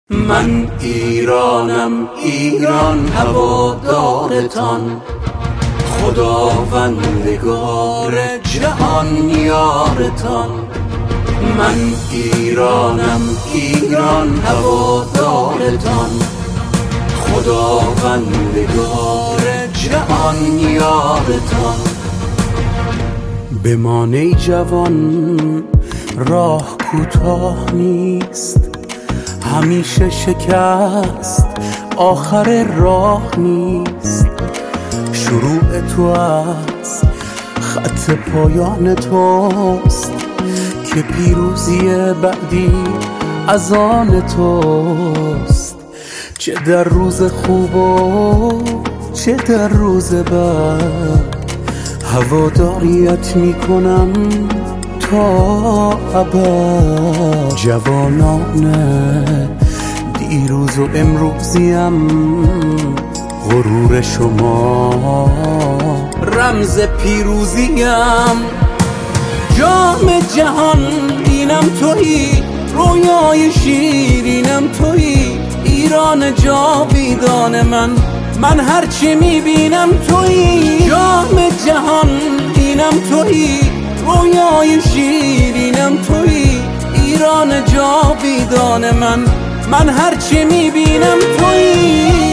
من ایرانم، ایران هوادارتان، خداوندگار جهان یارتان. من ایرانم، ایران هوادارتان، خداوندگار جهان یارتان. بمان ای جوان، راه کوتاه نیست، همیشه شکست آخر راه نیست. شروع تو از خط پایان توست، که پیروزی بعدی از آن توست. چه در روز خوب و چه در روز بد، هواداریت میکنم تا ابد. جوانان دیروز و امروزیم، غرور شما رمز پیروزیم. جام جهان اینم تویی، رویای شیرینم تویی. ایران جاویدان من هرچی میبینم تویی. جام جهان اینم تویی، رویای شیرینم تویی. ایران جاویدان من هرچی میبینم تویی.